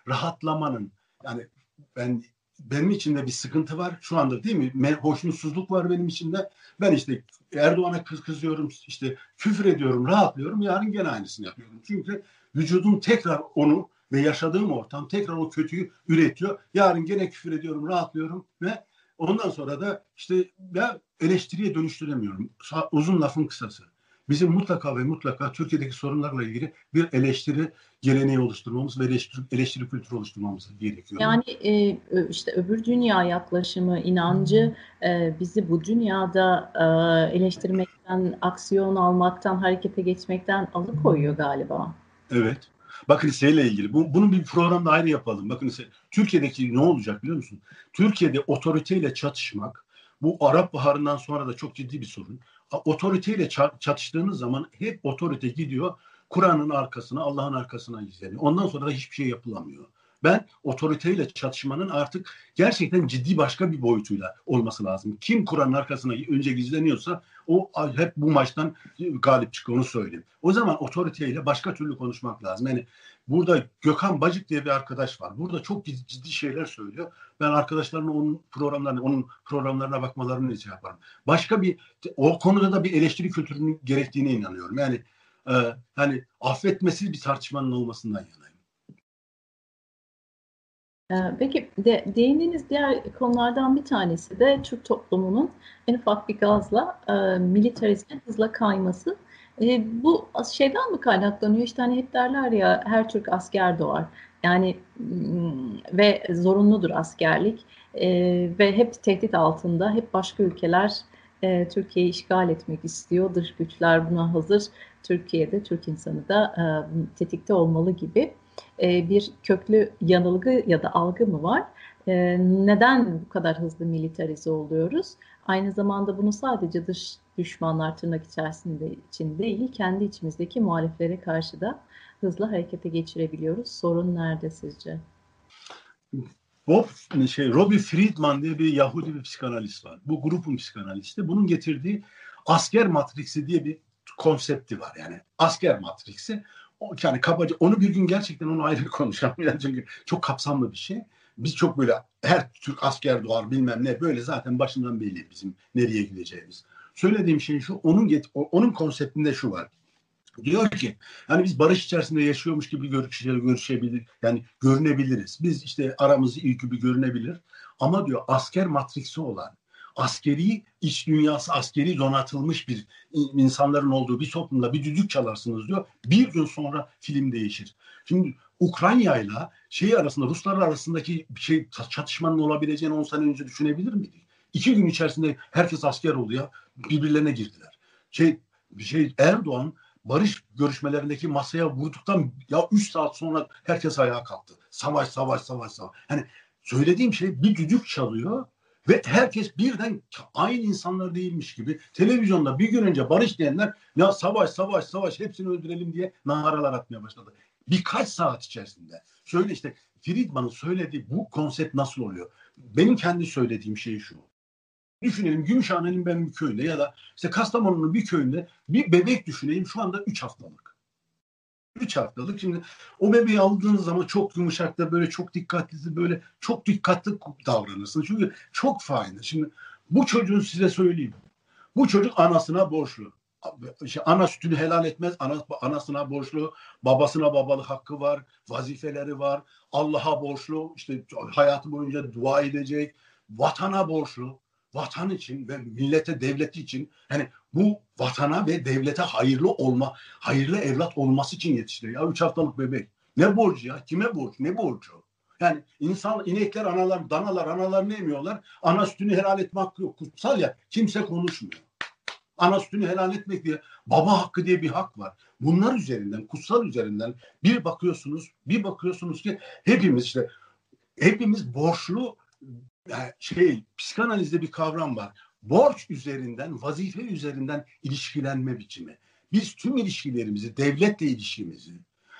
rahatlamanın, yani benim içimde bir sıkıntı var şu anda, değil mi? Hoşnutsuzluk var benim içimde. Ben işte Erdoğan'a kızıyorum, işte küfür ediyorum, rahatlıyorum. Yarın gene aynısını yapıyorum. Çünkü vücudum tekrar onu ve yaşadığım ortam tekrar o kötüyü üretiyor. Yarın gene küfür ediyorum, rahatlıyorum ve ondan sonra da işte ya eleştiriye dönüştüremiyorum. Uzun lafın kısası. Bizim mutlaka ve mutlaka Türkiye'deki sorunlarla ilgili bir eleştiri geleneği oluşturmamız ve eleştiri kültürü oluşturmamız gerekiyor. Yani işte öbür dünya yaklaşımı, inancı bizi bu dünyada eleştirmekten, aksiyon almaktan, harekete geçmekten alıkoyuyor galiba. Evet. Bakın şeyle ilgili. Bunun bir programda ayrı yapalım. Bakın Türkiye'deki ne olacak biliyor musun? Türkiye'de otoriteyle çatışmak, bu Arap Baharı'ndan sonra da çok ciddi bir sorun. Otoriteyle çatıştığınız zaman hep otorite gidiyor Kur'an'ın arkasına, Allah'ın arkasına gizleniyor. Ondan sonra da hiçbir şey yapılamıyor. Ben otoriteyle çatışmanın artık gerçekten ciddi başka bir boyutuyla olması lazım. Kim Kur'an'ın arkasına önce gizleniyorsa o hep bu maçtan galip çıkıyor, onu söyleyeyim. O zaman otoriteyle başka türlü konuşmak lazım. Yani burada Gökhan Bacık diye bir arkadaş var. Burada çok ciddi şeyler söylüyor. Ben arkadaşlarına onun programlarına bakmalarını rica yaparım. O konuda da bir eleştiri kültürünün gerektiğine inanıyorum. Yani hani affetmesiz bir tartışmanın olmasından yanayım. Peki değindiğiniz diğer konulardan bir tanesi de Türk toplumunun en ufak bir gazla militarizme hızla kayması. Bu şeyden mi kaynaklanıyor? İşte hani hep derler ya, her Türk asker doğar. Yani ve zorunludur askerlik. Ve hep tehdit altında, hep başka ülkeler Türkiye'yi işgal etmek istiyor. Dış güçler buna hazır. Türkiye'de Türk insanı da tetikte olmalı gibi bir köklü yanılgı ya da algı mı var? Neden bu kadar hızlı militarize oluyoruz? Aynı zamanda bunu sadece dış düşmanlar tırnak içerisinde için değil, kendi içimizdeki muhaliflere karşı da hızlı harekete geçirebiliyoruz. Sorun nerede sizce? Robbie Friedman diye bir Yahudi bir psikanalist var. Bu grubun psikanalisti. Bunun getirdiği asker matriksi diye bir konsepti var. Yani asker matriksi. Yani kabaca onu bir gün gerçekten onu ayrı konuşalım. Yani çünkü çok kapsamlı bir şey. Biz çok böyle her Türk asker doğar bilmem ne, böyle zaten başından belli bizim nereye gideceğimiz. Söylediğim şey şu, onun konseptinde şu var. Diyor ki hani biz barış içerisinde yaşıyormuş gibi görüşebilir, yani görünebiliriz. Biz işte aramız iyi gibi görünebilir. Ama diyor asker matriksi olan, askeri iç dünyası, askeri donatılmış bir insanların olduğu bir toplumda bir düdük çalarsınız diyor. Bir gün sonra film değişir. Şimdi Ukrayna'yla arasında, Ruslar arasındaki çatışmanın olabileceğini 10 sene önce düşünebilir miydik? 2 gün içerisinde herkes asker oldu ya, birbirlerine girdiler. Erdoğan barış görüşmelerindeki masaya vurduktan 3 saat sonra herkes ayağa kalktı. Savaş, savaş, savaş, savaş. Hani söylediğim şey, bir düdük çalıyor ve herkes birden aynı insanlar değilmiş gibi televizyonda bir gün önce barış diyenler ya savaş, savaş, savaş, hepsini öldürelim diye naralar atmaya başladı. Birkaç saat içerisinde. Şöyle işte Friedman'ın söylediği bu konsept nasıl oluyor? Benim kendi söylediğim şey şu. Düşünelim Gümüşhane'nin ben bir köyünde ya da işte Kastamonu'nun bir köyünde bir bebek düşüneyim, şu anda 3 haftalık. 3 haftalık. Şimdi o bebeği aldığınız zaman çok yumuşak, böyle çok dikkatli, böyle çok dikkatli davranırsınız. Çünkü çok faydalı. Şimdi bu çocuğun, size söyleyeyim. Bu çocuk anasına borçlu. İşte ana sütünü helal etmez. Anasına borçlu. Babasına babalık hakkı var. Vazifeleri var. Allah'a borçlu. İşte hayatı boyunca dua edecek. Vatana borçlu. Vatan için ve millete, devleti için, yani bu vatana ve devlete hayırlı evlat olması için yetiştiriyor. Ya 3 haftalık bebek. Ne borcu ya? Kime borç? Ne borcu? Yani inekler, danalar analarını emiyorlar. Ana sütünü helal etme hakkı yok. Kutsal ya. Kimse konuşmuyor. Ana sütünü helal etmek diye, baba hakkı diye bir hak var. Bunlar üzerinden, kutsal üzerinden bir bakıyorsunuz ki hepimiz borçlu. Yani psikanalizde bir kavram var. Borç üzerinden, vazife üzerinden ilişkilenme biçimi. Biz tüm ilişkilerimizi, devletle ilişkimizi,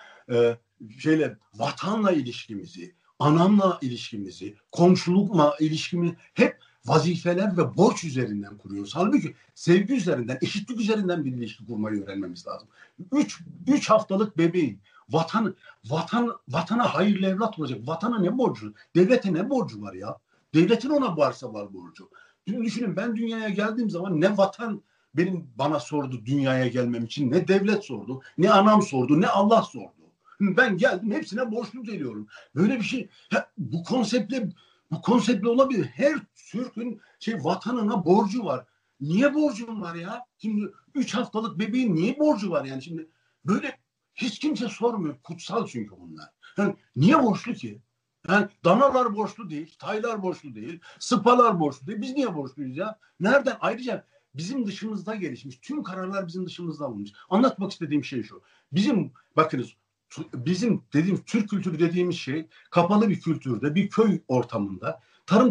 vatanla ilişkimizi, anamla ilişkimizi, komşulukla ilişkimizi hep vazifeler ve borç üzerinden kuruyoruz. Halbuki sevgi üzerinden, eşitlik üzerinden bir ilişki kurmayı öğrenmemiz lazım. 3 haftalık bebeğin vatana hayırlı evlat olacak. Vatana ne borcu? Devlete ne borcu var ya? Devletin ona varsa var borcu. Düşünün, ben dünyaya geldiğim zaman ne vatan bana sordu dünyaya gelmem için, ne devlet sordu, ne anam sordu, ne Allah sordu. Ben geldim, hepsine borçlu geliyorum. Böyle bir şey, bu konseptle olabilir. Her Türk'ün vatanına borcu var. Niye borcum var ya? Şimdi 3 haftalık bebeğin niye borcu var yani? Şimdi böyle hiç kimse sormuyor. Kutsal çünkü bunlar. Yani niye borçlu ki? Yani danalar borçlu değil, taylar borçlu değil, sıpalar borçlu değil. Biz niye borçluyuz ya? Nereden? Ayrıca bizim dışımızda gelişmiş. Tüm kararlar bizim dışımızda alınmış. Anlatmak istediğim şey şu. Bakınız, bizim dediğimiz Türk kültürü dediğimiz şey kapalı bir kültürde, bir köy ortamında,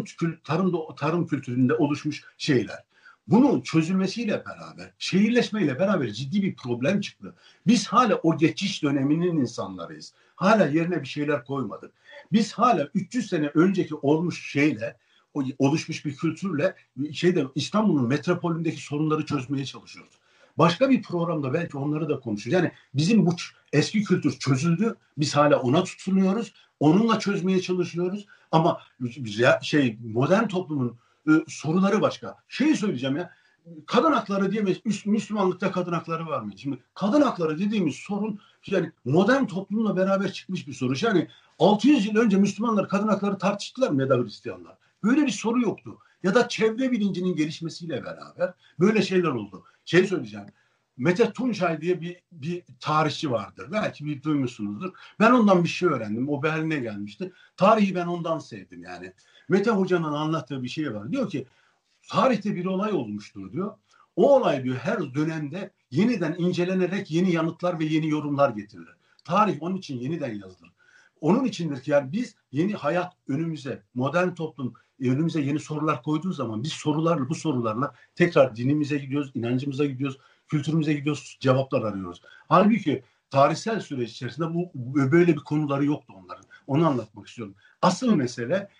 tarım kültüründe oluşmuş şeyler. Bunun çözülmesiyle beraber, şehirleşmeyle beraber ciddi bir problem çıktı. Biz hala o geçiş döneminin insanlarıyız. Hala yerine bir şeyler koymadık. Biz hala 300 sene önceki oluşmuş bir kültürle İstanbul'un metropolündeki sorunları çözmeye çalışıyoruz. Başka bir programda belki onları da konuşuruz. Yani bizim bu eski kültür çözüldü. Biz hala ona tutunuyoruz. Onunla çözmeye çalışıyoruz. Ama modern toplumun soruları başka. Söyleyeceğim ya. Kadın hakları diyemeyiz. Müslümanlıkta kadın hakları var mı? Şimdi kadın hakları dediğimiz sorun yani modern toplumla beraber çıkmış bir soru. Yani 600 yıl önce Müslümanlar kadın hakları tartıştılar mı ya da Hristiyanlar? Böyle bir soru yoktu. Ya da çevre bilincinin gelişmesiyle beraber böyle şeyler oldu. Söyleyeceğim. Mete Tunçay diye bir tarihçi vardır. Belki bir duymuşsunuzdur. Ben ondan bir şey öğrendim. O Berlin'e gelmişti. Tarihi ben ondan sevdim yani. Mete Hoca'nın anlattığı bir şey var. Diyor ki tarihte bir olay olmuştur diyor. O olay diyor her dönemde yeniden incelenerek yeni yanıtlar ve yeni yorumlar getirilir. Tarih onun için yeniden yazılır. Onun içindir ki yani biz yeni hayat önümüze, modern toplum önümüze yeni sorular koyduğu zaman biz bu sorularla tekrar dinimize gidiyoruz, inancımıza gidiyoruz, kültürümüze gidiyoruz, cevaplar arıyoruz. Halbuki tarihsel süreç içerisinde böyle bir konuları yoktu onların. Onu anlatmak istiyorum. Asıl mesele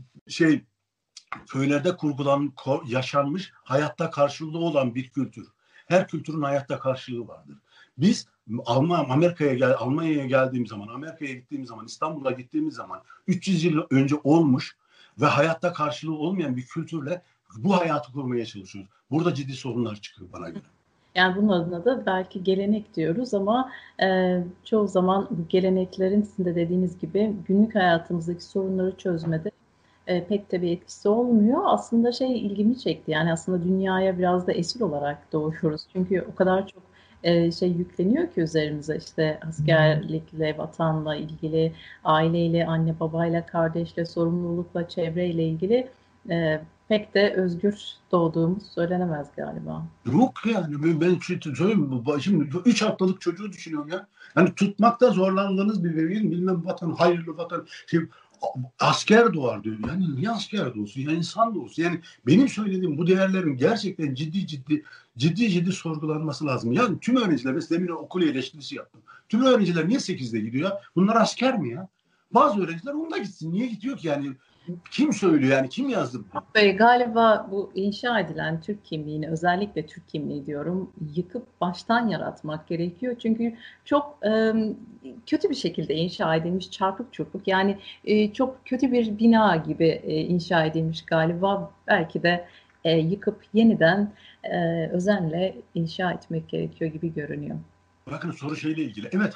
köylerde yaşanmış, hayatta karşılığı olan bir kültür. Her kültürün hayatta karşılığı vardır. Biz Almanya'ya geldiğim zaman, Amerika'ya gittiğim zaman, İstanbul'a gittiğimiz zaman 300 yıl önce olmuş ve hayatta karşılığı olmayan bir kültürle bu hayatı kurmaya çalışıyoruz. Burada ciddi sorunlar çıkıyor bana göre. Yani bunun adına da belki gelenek diyoruz ama çoğu zaman bu geleneklerin sizin de dediğiniz gibi günlük hayatımızdaki sorunları çözmede pek de bir etkisi olmuyor. Aslında ilgimi çekti. Yani aslında dünyaya biraz da esir olarak doğuyoruz. Çünkü o kadar çok yükleniyor ki üzerimize, işte askerlikle, vatanla ilgili, aileyle, anne babayla, kardeşle, sorumlulukla, çevreyle ilgili pek de özgür doğduğumuz söylenemez galiba. Yok yani ben söyleyeyim, şimdi 3 haftalık çocuğu düşünüyorum ya. Yani tutmakta zorlandığınız bir bebeğin bilmem vatan, hayırlı vatan, asker doğar diyor. Yani niye asker doğsun? Ya insan doğsun. Yani benim söylediğim bu değerlerin gerçekten ciddi sorgulanması lazım. Yani tüm öğrenciler, mesela demin okul eleştirisi yaptım. Tüm öğrenciler niye 8'de gidiyor ya? Bunlar asker mi ya? Bazı öğrenciler onda gitsin. Niye gidiyor ki yani? Kim söylüyor yani? Kim yazdı bunu? Galiba bu inşa edilen Türk kimliğini, özellikle Türk kimliği diyorum, yıkıp baştan yaratmak gerekiyor. Çünkü çok kötü bir şekilde inşa edilmiş, çarpık çurpuk, yani çok kötü bir bina gibi inşa edilmiş galiba. Belki de yıkıp yeniden özenle inşa etmek gerekiyor gibi görünüyor. Bakın soru ilgili. Evet,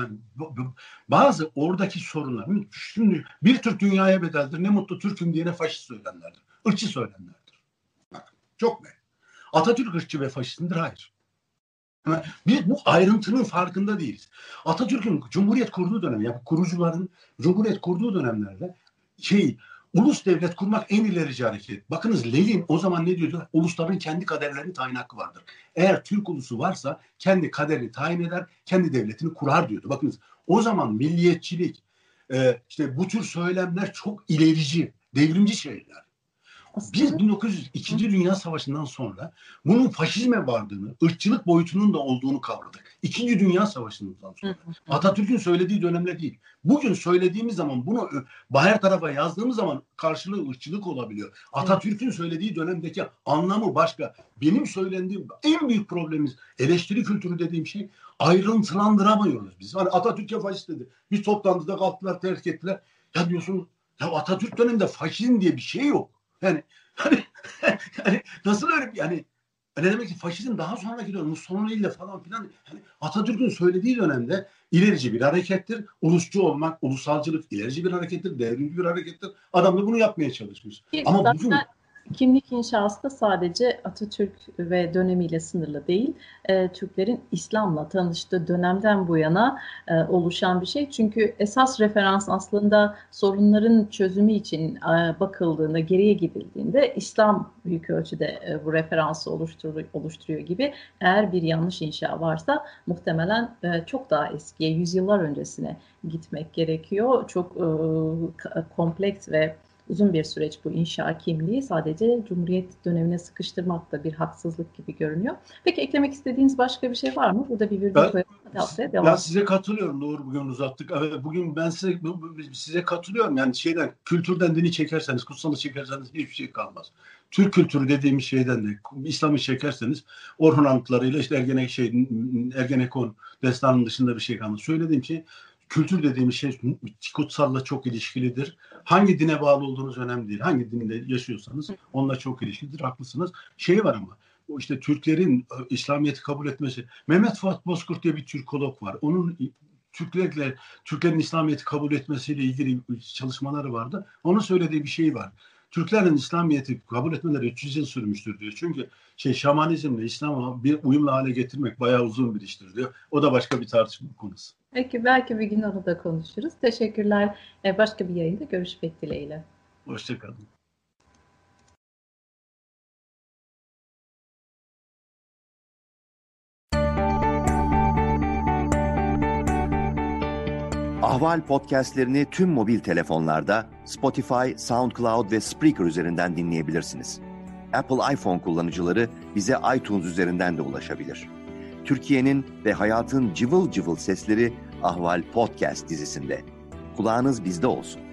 bazı oradaki sorunlar. Şimdi bir Türk dünyaya bedeldir. Ne mutlu Türk'üm diyene faşist söylenlerdir. Irkçı söylenlerdir. Bakın çok net. Atatürk ırkçı ve faşist midir? Hayır. Ama biz bu ayrıntının farkında değiliz. Atatürk'ün Cumhuriyet kurduğu dönem, yani kurucuların Cumhuriyet kurduğu dönemlerde ulus devlet kurmak en ilerici hareket. Bakınız Lenin o zaman ne diyordu? Ulusların kendi kaderlerini tayin hakkı vardır. Eğer Türk ulusu varsa kendi kaderini tayin eder, kendi devletini kurar diyordu. Bakınız o zaman milliyetçilik, bu tür söylemler çok ilerici, devrimci şeyler. Biz 1902. Dünya Savaşı'ndan sonra bunun faşizme vardığını, ırkçılık boyutunun da olduğunu kavradık. İkinci Dünya Savaşı'ndan sonra. Atatürk'ün söylediği dönemde değil. Bugün söylediğimiz zaman, bunu her tarafa yazdığımız zaman karşılığı ırkçılık olabiliyor. Atatürk'ün söylediği dönemdeki anlamı başka. Benim söylendiğim en büyük problemimiz eleştiri kültürü dediğim şey, ayrıntılandıramıyoruz biz. Hani Atatürk'e faşist dedi. Bir toplantıda kalktılar, terk ettiler. Ya diyorsun, ya Atatürk döneminde faşizm diye bir şey yok. Yani nasıl öyle, yani ne demek ki faşizm daha sonraki dönem Mussolini ile falan filan, yani Atatürk'ün söylediği dönemde ilerici bir harekettir. Ulusçu olmak, ulusalcılık ilerici bir harekettir, devrimci bir harekettir. Adam da bunu yapmaya çalışmış. Ama bugün kimlik inşası da sadece Atatürk ve dönemiyle sınırlı değil. Türklerin İslam'la tanıştığı dönemden bu yana oluşan bir şey. Çünkü esas referans aslında sorunların çözümü için bakıldığında, geriye gidildiğinde İslam büyük ölçüde bu referansı oluşturuyor gibi. Eğer bir yanlış inşa varsa muhtemelen çok daha eskiye, yüzyıllar öncesine gitmek gerekiyor. Çok kompleks ve uzun bir süreç bu inşa kimliği. Sadece Cumhuriyet dönemine sıkıştırmak da bir haksızlık gibi görünüyor. Peki eklemek istediğiniz başka bir şey var mı? Burada bir virgül koyalım. Ben size katılıyorum. Doğru, bugün uzattık. Evet, bugün ben size katılıyorum. Yani kültürden dini çekerseniz, kutsalı çekerseniz hiçbir şey kalmaz. Türk kültürü dediğimiz şeyden de İslam'ı çekerseniz Orhun anıtlarıyla işte Ergenekon destanının dışında bir şey kalmaz. Söylediğim şey, kültür dediğimiz şey kutsalla çok ilişkilidir. Hangi dine bağlı olduğunuz önemli değil. Hangi dinde yaşıyorsanız onunla çok ilişkilidir. Haklısınız. Şey var ama, o işte Türklerin İslamiyet'i kabul etmesi. Mehmet Fuat Bozkurt diye bir Türkolog var. Onun Türklerin İslamiyet'i kabul etmesiyle ilgili çalışmaları vardı. Onun söylediği bir şey var. Türklerin İslamiyet'i kabul etmeleri 300 yıl sürmüştür diyor. Çünkü şamanizmle İslam'ı bir uyumlu hale getirmek bayağı uzun bir iştir diyor. O da başka bir tartışma konusu. Peki, belki bir gün onu da konuşuruz. Teşekkürler. Başka bir yayında görüşmek dileğiyle. Hoşçakalın. Ahval podcastlerini tüm mobil telefonlarda Spotify, SoundCloud ve Spreaker üzerinden dinleyebilirsiniz. Apple iPhone kullanıcıları bize iTunes üzerinden de ulaşabilir. Türkiye'nin ve hayatın cıvıl cıvıl sesleri Ahval Podcast dizisinde. Kulağınız bizde olsun.